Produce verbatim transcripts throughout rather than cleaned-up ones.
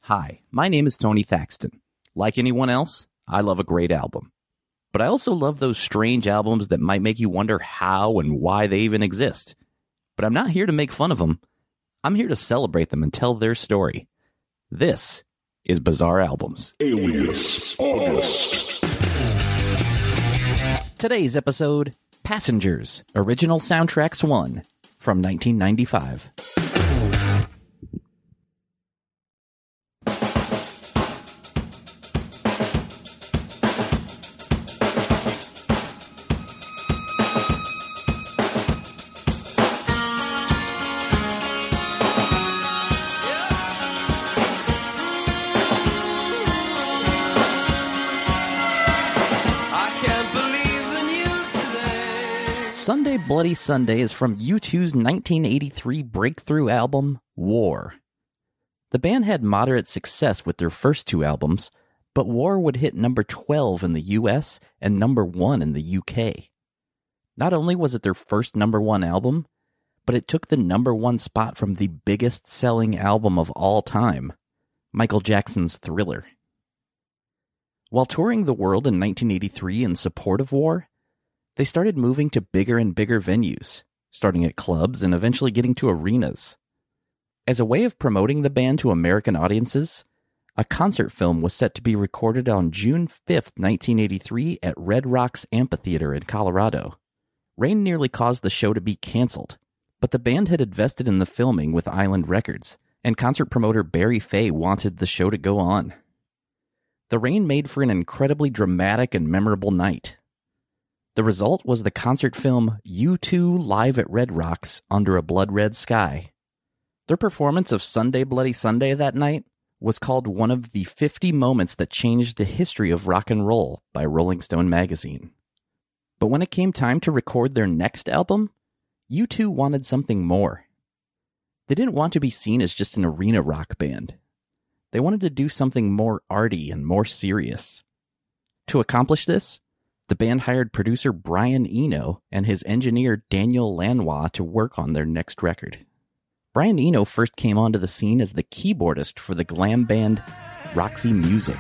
Hi, my name is Tony Thaxton. Like anyone else, I love a great album. But I also love those strange albums that might make you wonder how and why they even exist. But I'm not here to make fun of them. I'm here to celebrate them and tell their story. This is Bizarre Albums. Alias August. Today's episode, Passengers, Original Soundtracks one, from nineteen ninety-five. Sunday Bloody Sunday is from U two's nineteen eighty-three breakthrough album, War. The band had moderate success with their first two albums, but War would hit number twelve in the U S and number one in the U K. Not only was it their first number one album, but it took the number one spot from the biggest selling album of all time, Michael Jackson's Thriller. While touring the world in nineteen eighty-three in support of War, they started moving to bigger and bigger venues, starting at clubs and eventually getting to arenas. As a way of promoting the band to American audiences, a concert film was set to be recorded on June fifth, nineteen eighty-three at Red Rocks Amphitheater in Colorado. Rain nearly caused the show to be canceled, but the band had invested in the filming with Island Records, and concert promoter Barry Fay wanted the show to go on. The rain made for an incredibly dramatic and memorable night. The result was the concert film U two Live at Red Rocks Under a Blood Red Sky. Their performance of Sunday Bloody Sunday that night was called one of the fifty moments that changed the history of rock and roll by Rolling Stone magazine. But when it came time to record their next album, U two wanted something more. They didn't want to be seen as just an arena rock band. They wanted to do something more arty and more serious. To accomplish this, the band hired producer Brian Eno and his engineer Daniel Lanois to work on their next record. Brian Eno first came onto the scene as the keyboardist for the glam band Roxy Music.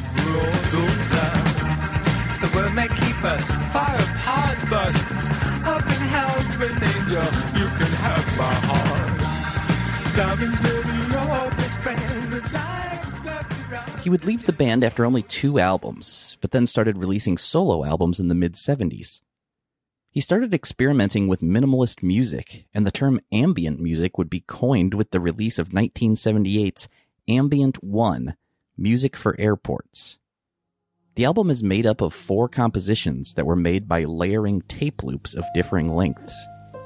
The world may keep us far apart, but up in hell with angel, you can have my heart. Diamonds will be your best friend, the light left to run. He would leave the band after only two albums, but then started releasing solo albums in the mid-seventies. He started experimenting with minimalist music, and the term ambient music would be coined with the release of nineteen seventy-eight's Ambient One, Music for Airports. The album is made up of four compositions that were made by layering tape loops of differing lengths.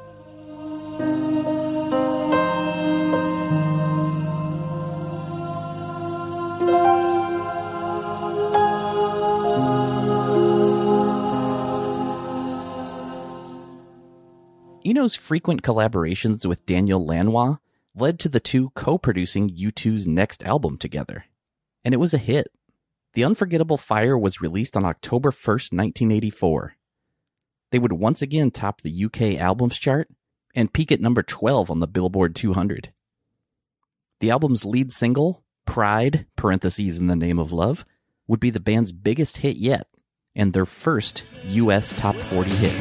Eno's frequent collaborations with Daniel Lanois led to the two co-producing U two's next album together. And it was a hit. The Unforgettable Fire was released on October first, nineteen eighty-four. They would once again top the U K albums chart and peak at number twelve on the Billboard two hundred. The album's lead single, Pride, parentheses in the Name of Love, would be the band's biggest hit yet, and their first U S top forty hit.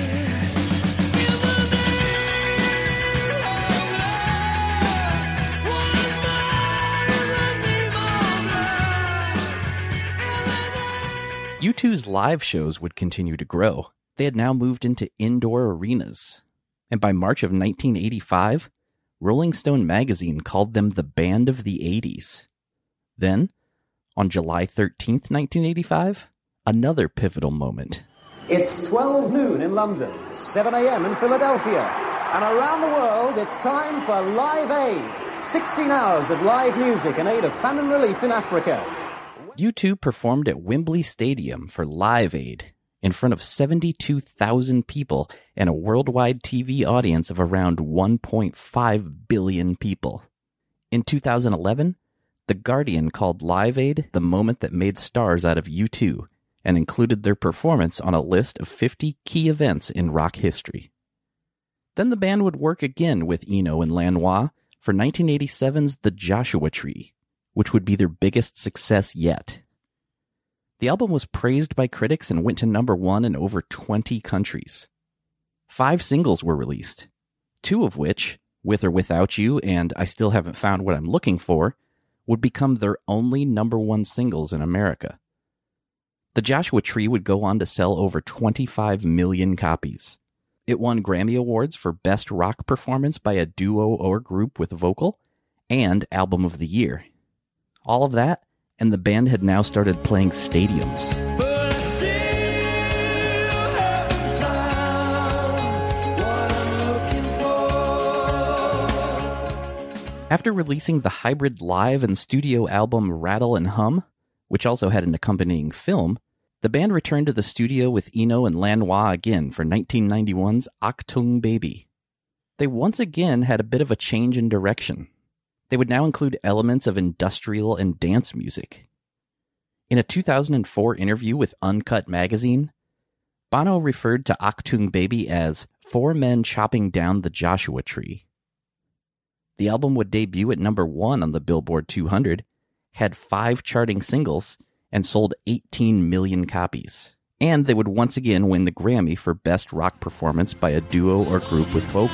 U two's live shows would continue to grow. They had now moved into indoor arenas. And by March of nineteen eighty-five, Rolling Stone magazine called them the band of the eighties. Then, on July thirteenth, nineteen eighty-five, another pivotal moment. It's twelve noon in London, seven a.m. in Philadelphia. And around the world, it's time for Live Aid. sixteen hours of live music in aid of famine relief in Africa. U two performed at Wembley Stadium for Live Aid in front of seventy-two thousand people and a worldwide T V audience of around one point five billion people. In two thousand eleven, The Guardian called Live Aid the moment that made stars out of U two and included their performance on a list of fifty key events in rock history. Then the band would work again with Eno and Lanois for nineteen eighty-seven's The Joshua Tree, which would be their biggest success yet. The album was praised by critics and went to number one in over twenty countries. Five singles were released, two of which, With or Without You and I Still Haven't Found What I'm Looking For, would become their only number one singles in America. The Joshua Tree would go on to sell over twenty-five million copies. It won Grammy Awards for Best Rock Performance by a Duo or Group with Vocal and Album of the Year. All of that, and the band had now started playing stadiums. But I still haven't found what I'm looking for. After releasing the hybrid live and studio album Rattle and Hum, which also had an accompanying film, the band returned to the studio with Eno and Lanois again for nineteen ninety-one's Achtung Baby. They once again had a bit of a change in direction. They would now include elements of industrial and dance music. In a two thousand four interview with Uncut Magazine, Bono referred to Achtung Baby as four men chopping down the Joshua Tree. The album would debut at number one on the Billboard two hundred, had five charting singles, and sold eighteen million copies. And they would once again win the Grammy for Best Rock Performance by a Duo or Group with Vocal.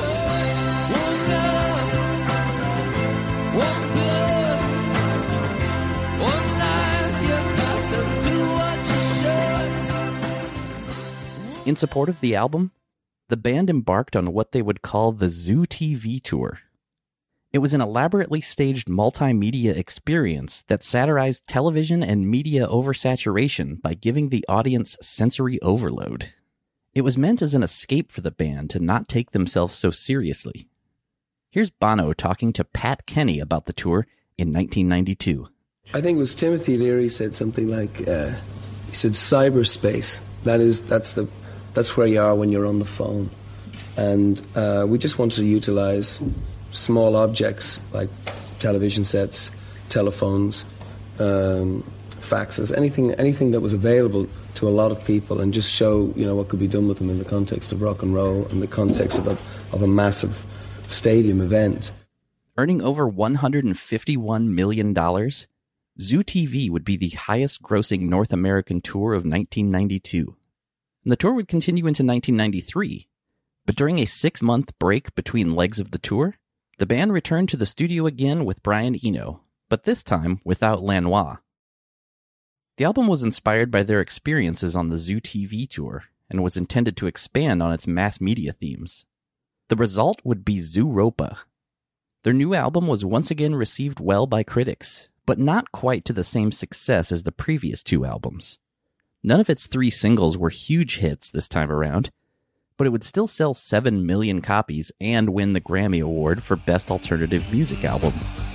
In support of the album, the band embarked on what they would call the Zoo T V Tour. It was an elaborately staged multimedia experience that satirized television and media oversaturation by giving the audience sensory overload. It was meant as an escape for the band to not take themselves so seriously. Here's Bono talking to Pat Kenny about the tour in nineteen ninety-two. I think it was Timothy Leary said something like, uh, he said, cyberspace. That is, that's the, that's where you are when you're on the phone. And uh, we just wanted to utilize small objects like television sets, telephones, um, faxes, anything anything that was available to a lot of people, and just show, you know, what could be done with them in the context of rock and roll, in the context of a, of a massive stadium event. Earning over one hundred fifty-one million dollars, Zoo T V would be the highest-grossing North American tour of nineteen ninety-two. And the tour would continue into nineteen ninety-three, but during a six-month break between legs of the tour, the band returned to the studio again with Brian Eno, but this time without Lanois. The album was inspired by their experiences on the Zoo T V tour and was intended to expand on its mass media themes. The result would be Zooropa. Their new album was once again received well by critics, but not quite to the same success as the previous two albums. None of its three singles were huge hits this time around, but it would still sell seven million copies and win the Grammy Award for Best Alternative Music Album.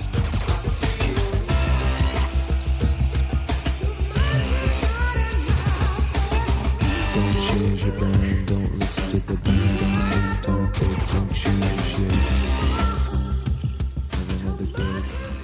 Don't change your band, don't listen to the band, don't take, don't change your Have another day.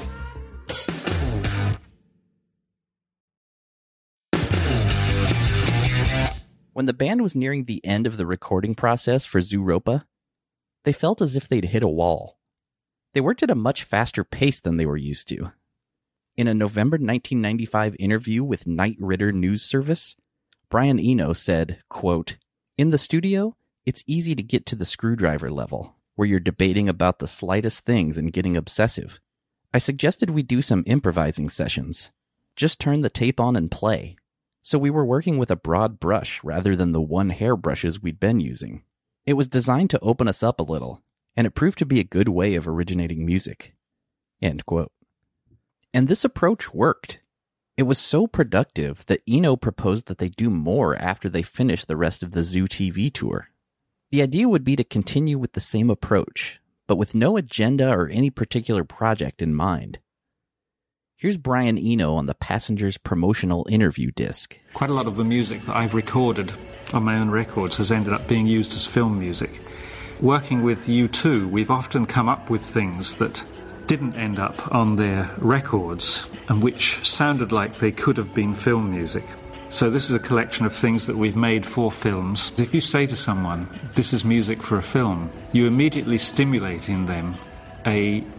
When the band was nearing the end of the recording process for Zooropa, they felt as if they'd hit a wall. They worked at a much faster pace than they were used to. In a November nineteen ninety-five interview with Knight Ridder News Service, Brian Eno said, quote, "In the studio, it's easy to get to the screwdriver level, where you're debating about the slightest things and getting obsessive. I suggested we do some improvising sessions. Just turn the tape on and play. So we were working with a broad brush rather than the one hair brushes we'd been using. It was designed to open us up a little, and it proved to be a good way of originating music." End quote. And this approach worked. It was so productive that Eno proposed that they do more after they finished the rest of the Zoo T V tour. The idea would be to continue with the same approach, but with no agenda or any particular project in mind. Here's Brian Eno on the Passengers promotional interview disc. Quite a lot of the music that I've recorded on my own records has ended up being used as film music. Working with U two, we've often come up with things that didn't end up on their records and which sounded like they could have been film music. So this is a collection of things that we've made for films. If you say to someone, this is music for a film, you immediately stimulate in them a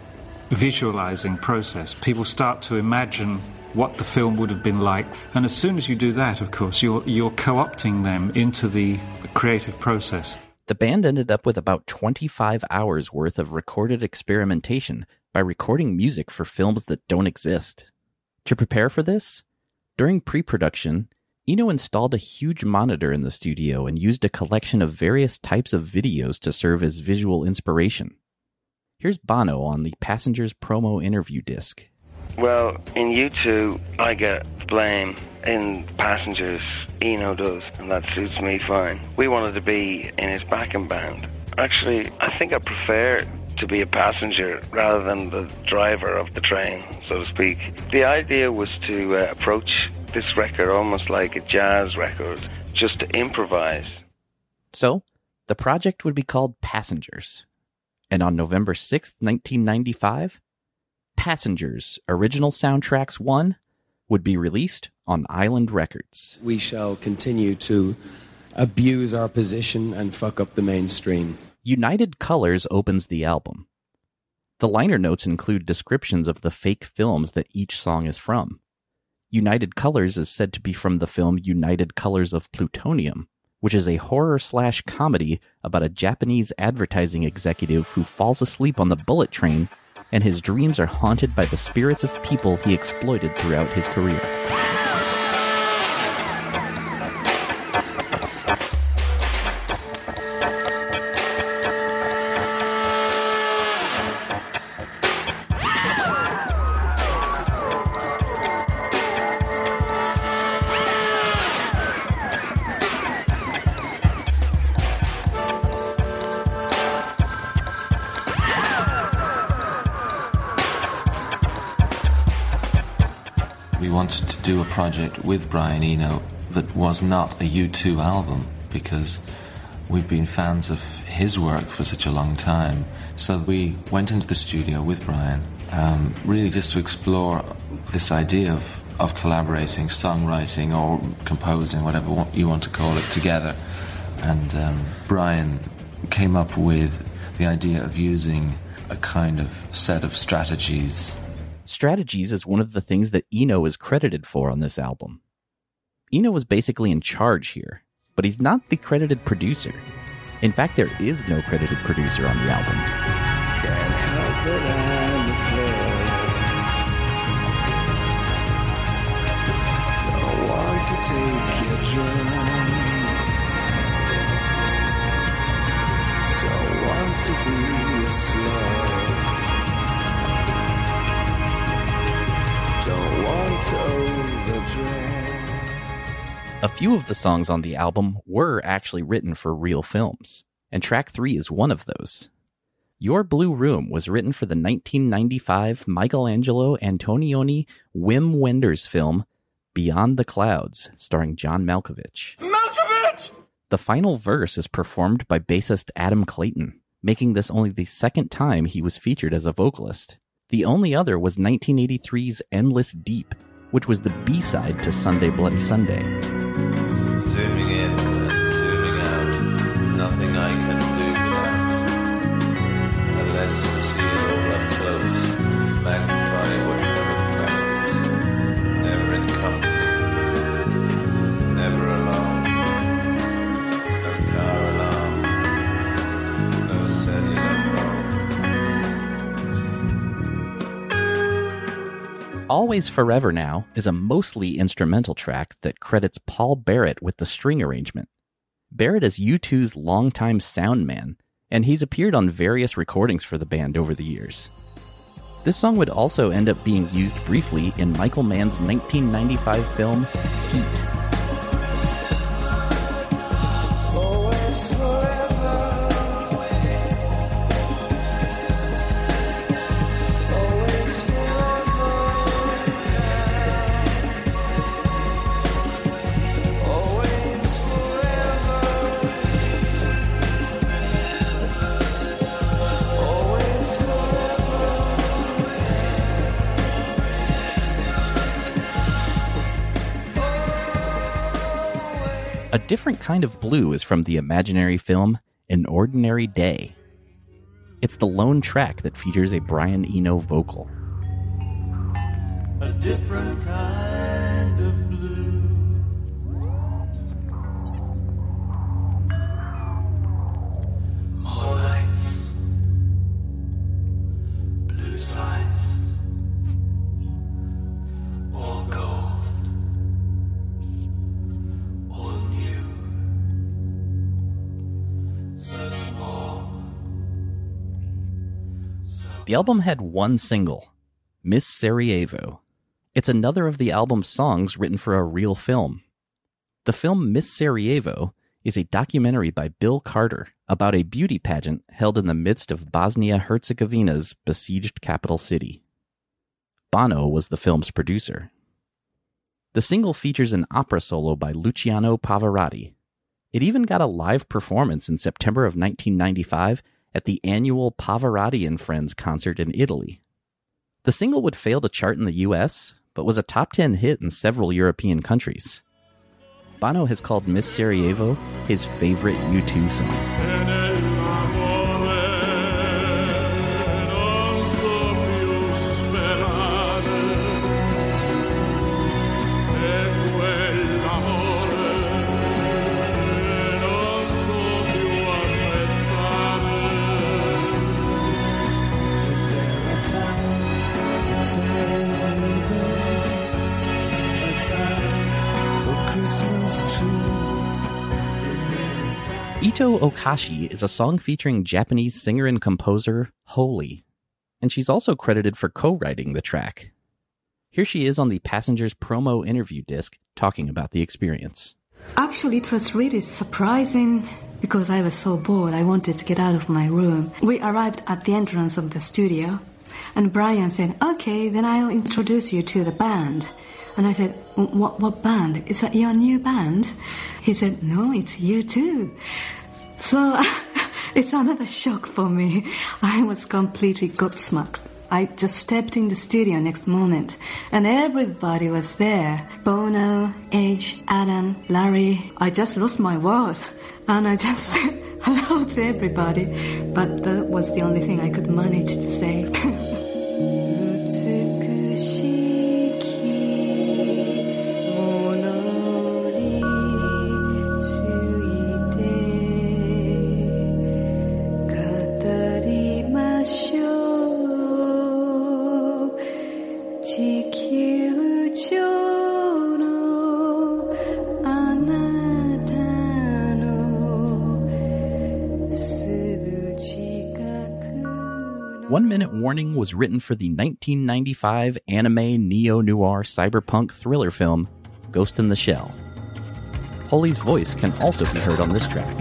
visualizing process. People start to imagine what the film would have been like. And as soon as you do that, of course, you're, you're co-opting them into the creative process. The band ended up with about twenty-five hours worth of recorded experimentation by recording music for films that don't exist. To prepare for this, during pre-production, Eno installed a huge monitor in the studio and used a collection of various types of videos to serve as visual inspiration. Here's Bono on the Passengers promo interview disc. Well, in U two, I get blame. In Passengers, Eno does, and that suits me fine. We wanted to be in his backing band. Actually, I think I prefer to be a passenger rather than the driver of the train, so to speak. The idea was to uh, approach this record almost like a jazz record, just to improvise. So, the project would be called Passengers. And on November sixth, nineteen ninety-five, Passengers Original Soundtracks one would be released on Island Records. We shall continue to abuse our position and fuck up the mainstream. United Colors opens the album. The liner notes include descriptions of the fake films that each song is from. United Colors is said to be from the film United Colors of Plutonium, which is a horror-slash comedy about a Japanese advertising executive who falls asleep on the bullet train, and his dreams are haunted by the spirits of people he exploited throughout his career. We wanted to do a project with Brian Eno that was not a U two album, because we've been fans of his work for such a long time. So we went into the studio with Brian, um, really just to explore this idea of, of collaborating, songwriting or composing, whatever you want to call it, together. And um, Brian came up with the idea of using a kind of set of strategies. Strategies is one of the things that Eno is credited for on this album. Eno was basically in charge here, but he's not the credited producer. In fact, there is no credited producer on the album. Can't help it, I'm afraid. Don't want to take your drugs. Don't want to be a slug. Don't want to overdress. A few of the songs on the album were actually written for real films, and track three is one of those. Your Blue Room was written for the nineteen ninety-five Michelangelo Antonioni Wim Wenders film Beyond the Clouds, starring John Malkovich. Malkovich! The final verse is performed by bassist Adam Clayton, making this only the second time he was featured as a vocalist. The only other was nineteen eighty-three's Endless Deep, which was the B-side to Sunday Bloody Sunday. Zooming in, zooming out, nothing I can do without a lens to see it all up close, magnify whatever happens, never in company, never alone, no car alarm, no cellular phone. Always Forever Now is a mostly instrumental track that credits Paul Barrett with the string arrangement. Barrett is U two's longtime sound man, and he's appeared on various recordings for the band over the years. This song would also end up being used briefly in Michael Mann's nineteen ninety-five film Heat. Always forever. Always forever. Always forever. Always A different kind of blue is from the imaginary film An Ordinary Day. It's the lone track that features a Brian Eno vocal. A different kind of blue. More lights, blue skies, all gold, all new, so small. So The album had one single, Miss Sarajevo. It's another of the album's songs written for a real film. The film Miss Sarajevo is a documentary by Bill Carter about a beauty pageant held in the midst of Bosnia-Herzegovina's besieged capital city. Bono was the film's producer. The single features an opera solo by Luciano Pavarotti. It even got a live performance in September of nineteen ninety-five at the annual Pavarotti and Friends concert in Italy. The single would fail to chart in the U S, but was a top ten hit in several European countries. Bono has called Miss Sarajevo his favorite U two song. Ito Okashi is a song featuring Japanese singer and composer Holy, and she's also credited for co-writing the track. Here she is on the Passengers promo interview disc talking about the experience. Actually, it was really surprising because I was so bored. I wanted to get out of my room. We arrived at the entrance of the studio, and Brian said, "Okay, then I'll introduce you to the band." And I said, what, what band? Is that your new band? He said, "No, it's you too." So it's another shock for me. I was completely gobsmacked. I just stepped in the studio next moment, and everybody was there. Bono, Edge, Adam, Larry. I just lost my words, and I just said hello to everybody. But that was the only thing I could manage to say. One Minute Warning was written for the nineteen ninety-five anime neo-noir cyberpunk thriller film Ghost in the Shell. Holy's voice can also be heard on this track.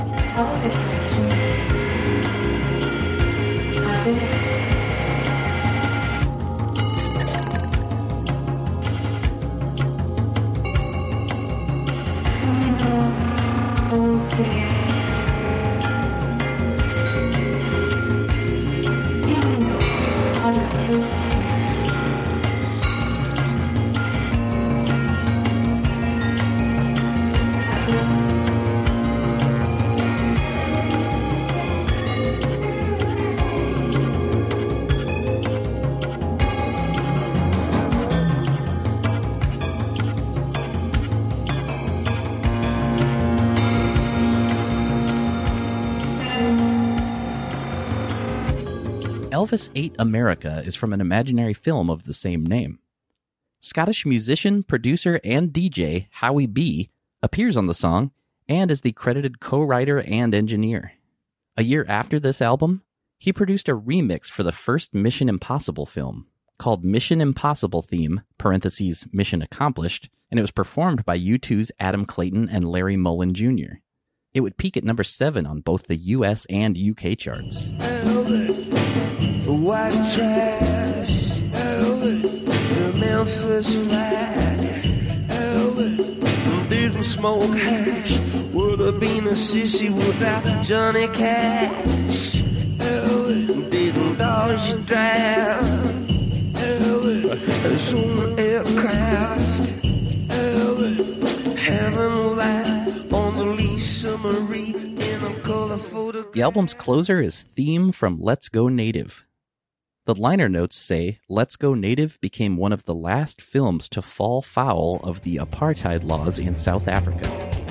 Elvis Ate America is from an imaginary film of the same name. Scottish musician, producer, and D J Howie B appears on the song and is the credited co-writer and engineer. A year after this album, he produced a remix for the first Mission Impossible film called Mission Impossible Theme, parentheses, Mission Accomplished, and it was performed by U two's Adam Clayton and Larry Mullen Junior It would peak at number seven on both the U S and U K charts. Elvis, white trash, Elvis, the Memphis flag, Elvis, didn't smoke hash, would have been a sissy without Johnny Cash, Elvis, didn't dodge your drown, Elvis, on aircraft, Elvis, having a life on the lease of summary in a colorful. The album's closer is Theme from Let's Go Native. The liner notes say, Let's Go Native became one of the last films to fall foul of the apartheid laws in South Africa.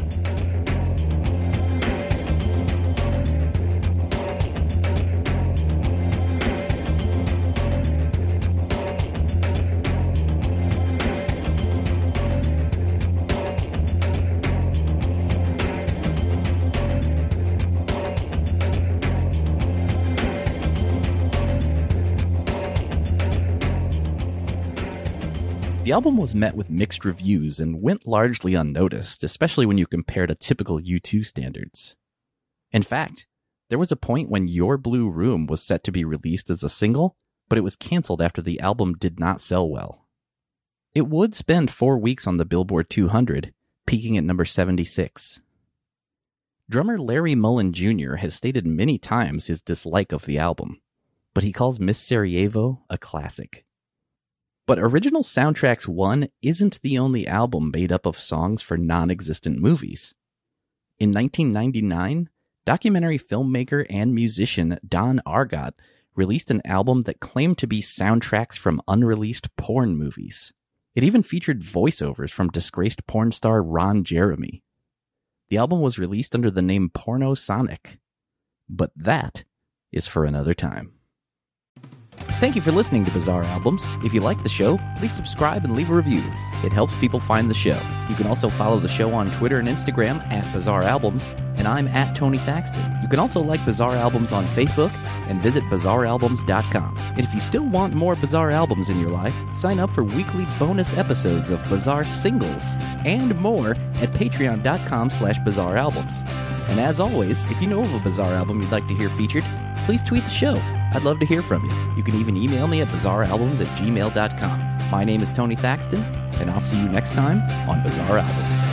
The album was met with mixed reviews and went largely unnoticed, especially when you compare to typical U two standards. In fact, there was a point when Your Blue Room was set to be released as a single, but it was canceled after the album did not sell well. It would spend four weeks on the Billboard two hundred, peaking at number seventy-six. Drummer Larry Mullen Junior has stated many times his dislike of the album, but he calls Miss Sarajevo a classic. But Original Soundtracks one isn't the only album made up of songs for non-existent movies. In nineteen ninety-nine, documentary filmmaker and musician Don Argot released an album that claimed to be soundtracks from unreleased porn movies. It even featured voiceovers from disgraced porn star Ron Jeremy. The album was released under the name Porno Sonic. But that is for another time. Thank you for listening to Bizarre Albums. If you like the show, please subscribe and leave a review. It helps people find the show. You can also follow the show on Twitter and Instagram at Bizarre Albums, and I'm at Tony Thaxton. You can also like Bizarre Albums on Facebook and visit bizarre albums dot com. And if you still want more Bizarre Albums in your life, sign up for weekly bonus episodes of Bizarre Singles and more at patreon dot com slash bizarre albums. And as always, if you know of a Bizarre Album you'd like to hear featured, please tweet the show. I'd love to hear from you. You can even email me at bizarre albums at gmail dot com. My name is Tony Thaxton, and I'll see you next time on Bizarre Albums.